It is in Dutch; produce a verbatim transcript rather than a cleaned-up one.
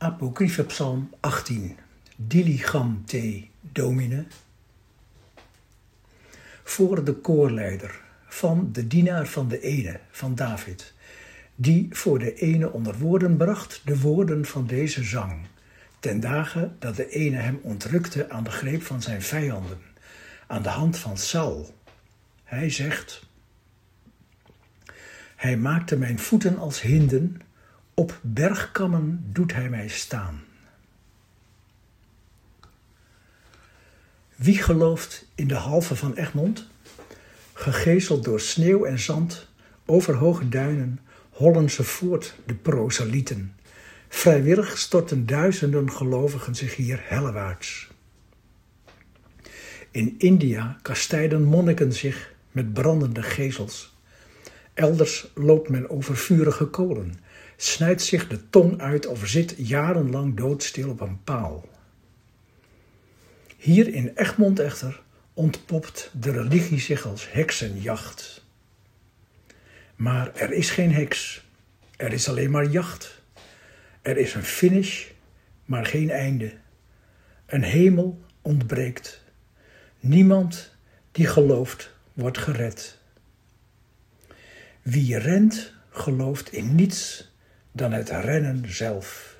Apocryphe Psalm achttien. Diligam te Domine. Voor de koorleider van de dienaar van de ene, van David, die voor de ene onder woorden bracht de woorden van deze zang, ten dagen dat de ene hem ontrukte aan de greep van zijn vijanden, aan de hand van Saul. Hij zegt: Hij maakte mijn voeten als hinden, op bergkammen doet hij mij staan. Wie gelooft in de halve van Egmond? Gegezeld door sneeuw en zand, over hoge duinen, hollen ze voort, de proselieten. Vrijwillig storten duizenden gelovigen zich hier hellewaarts. In India kastijden monniken zich met brandende gezels. Elders loopt men over vurige kolen, snijdt zich de tong uit of zit jarenlang doodstil op een paal. Hier in Egmond echter ontpopt de religie zich als heksenjacht. Maar er is geen heks, er is alleen maar jacht. Er is een finish, maar geen einde. Een hemel ontbreekt. Niemand die gelooft wordt gered. Wie rent, gelooft in niets dan het rennen zelf.